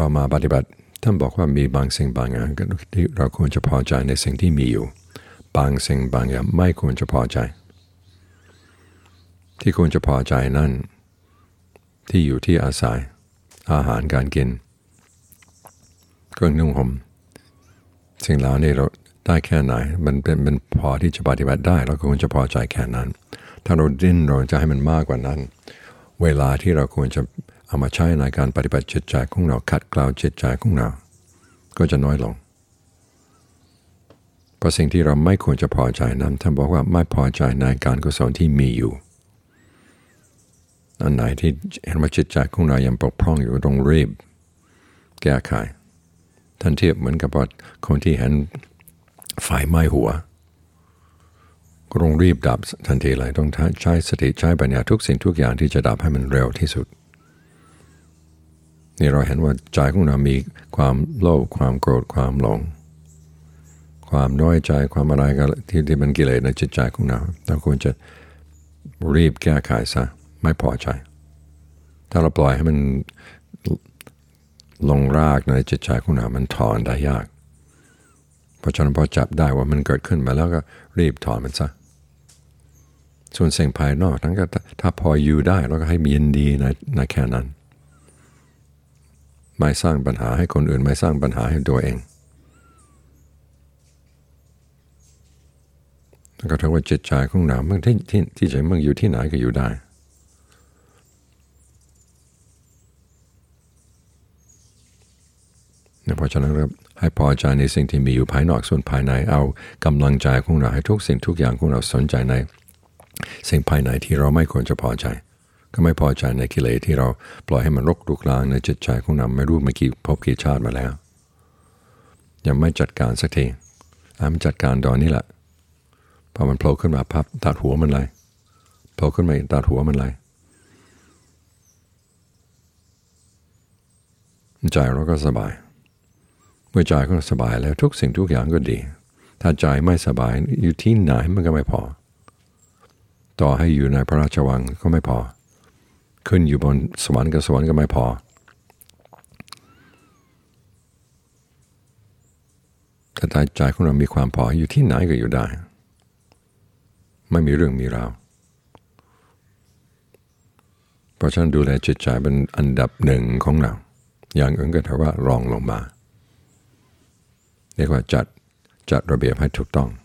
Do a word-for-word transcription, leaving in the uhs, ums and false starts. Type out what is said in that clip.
เรามาปฏิบัติท่านบอกว่ามีบางสิ่งบางอย่างที่เราควรจะพอใจในสิ่งที่มีอยู่บางสิ่งบางอย่างไม่ควรจะพอใจที่ควรจะพอใจนั่นที่อยู่ที่อาศัยอาหารการกินเครื่องนุ่งห่มสิ่งเหล่านี้เราได้แค่ไหนมันเป็นมันพอที่จะปฏิบัติได้เราควรจะพอใจแค่นั้นถ้าเราดิ้นรนจะให้มันมากกว่านั้นเวลาที่เราควรจะเอามาใช้ในการปฏิบัติจิตใจของเราขัดเกลาจิตใจของเราก็จะน้อยลงเพราะสิ่งที่เราไม่ควรจะพอใจนั้นท่านบอกว่าไม่พอใจในการกุศลที่มีอยู่อันไหนที่เห็นว่าจิตใจของเรายังปกพร่องอยู่ต้องรีบแก้ไขท่านเทียบเหมือนกับว่าคนที่เห็นไฟไหม้หัวก็ต้องรีบดับทันทีเลยต้องใช้สติใช้ปัญญาทุกสิ่งทุกอย่างที่จะดับให้มันเร็วที่สุดนี่เราเห็นว่าใจของเรามีความโลภความโกรธความหลงความน้อยใจความอะไรก็ที่ที่มันกิเลสในจิตใจของเราเราควรจะรีบแก้ไขซะไม่พอใจถ้าเราปล่อยให้มันลงรากในจิตใจของเรามันถอนได้ยากเพราะฉะนั้นพอจับได้ว่ามันเกิดขึ้นมาแล้วก็รีบถอนมันซะส่วนสิ่งภายนอกทั้งก็ถ้าพออยู่ได้เราก็ให้มียินดีในในแค่นั้นไม่สร้างปัญหาให้คนอื่นไม่สร้างปัญหาให้ตัวเองแล้วก็ถือว่าจิตใจของเราเมื่อที่ที่ที่ใจมันอยู่ที่ไหนก็อยู่ได้เพราะฉะนั้นให้พอใจในสิ่งที่มีอยู่ภายนอกส่วนภายในเอากำลังใจของเราให้ทุกสิ่งทุกอย่างของเราสนใจในสิ่งภายในที่เราไม่ควรจะพอใจก็ไม่พอใจในกิเลสที่เราปล่อยให้มันรกรุกรานในจิตใจของเราไม่รู้มากี่พบกี่ชาติมาแล้วยังไม่จัดการสักทีอ่ะมันจัดการตอนนี้แหละพอมันโผล่ขึ้นมาพับตัดหัวมันเลยโผล่ขึ้นมาตัดหัวมันเลยใจเราก็สบายเมื่อใจก็สบายแล้วทุกสิ่งทุกอย่างก็ดีถ้าใจไม่สบายอยู่ที่ไหนมันก็ไม่พอต่อให้อยู่ในพระราชวังก็ไม่พอขึ้นอยู่บนสวรรค์กับสวรรค์ก็ไม่พอถ้าใจของเรามีความพออยู่ที่ไหนก็อยู่ได้ไม่มีเรื่องมีราวเพราะฉะนั้นดูแลจิตใจเป็นอันดับหนึ่งของเราอย่างอื่นก็ถือว่ารองลงมาเรียกว่าจัดจัดระเบียบให้ถูกต้อง